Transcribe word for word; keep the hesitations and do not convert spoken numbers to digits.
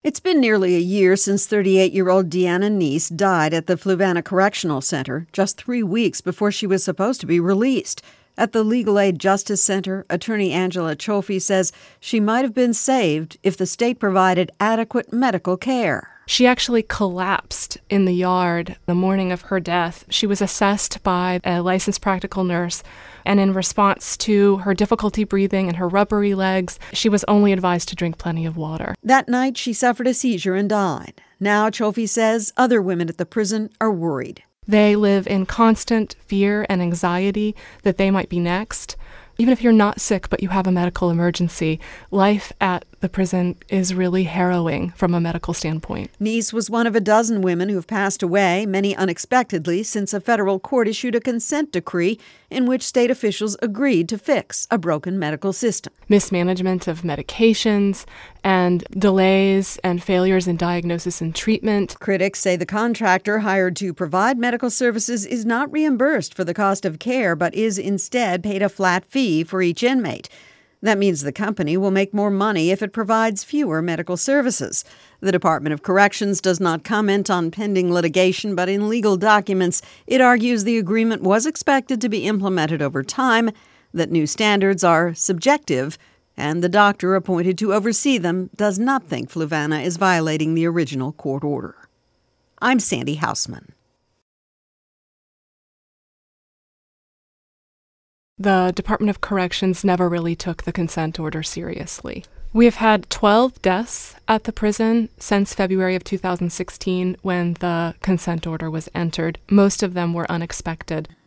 It's been nearly a year since thirty-eight-year-old Deanna Neese died at the Fluvanna Correctional Center, just three weeks before she was supposed to be released. At the Legal Aid Justice Center, attorney Angela Cioffi says she might have been saved if the state provided adequate medical care. She actually collapsed in the yard the morning of her death. She was assessed by a licensed practical nurse, and in response to her difficulty breathing and her rubbery legs, she was only advised to drink plenty of water. That night, she suffered a seizure and died. Now, Cioffi says other women at the prison are worried. They live in constant fear and anxiety that they might be next. Even if you're not sick but you have a medical emergency, life at the prison is really harrowing from a medical standpoint. Neese was one of a dozen women who have passed away, many unexpectedly, since a federal court issued a consent decree in which state officials agreed to fix a broken medical system. Mismanagement of medications and delays and failures in diagnosis and treatment. Critics say the contractor hired to provide medical services is not reimbursed for the cost of care, but is instead paid a flat fee for each inmate. That means the company will make more money if it provides fewer medical services. The Department of Corrections does not comment on pending litigation, but in legal documents, it argues the agreement was expected to be implemented over time, that new standards are subjective, and the doctor appointed to oversee them does not think Fluvanna is violating the original court order. I'm Sandy Hausman. The Department of Corrections never really took the consent order seriously. We have had twelve deaths at the prison since February of two thousand sixteen when the consent order was entered. Most of them were unexpected.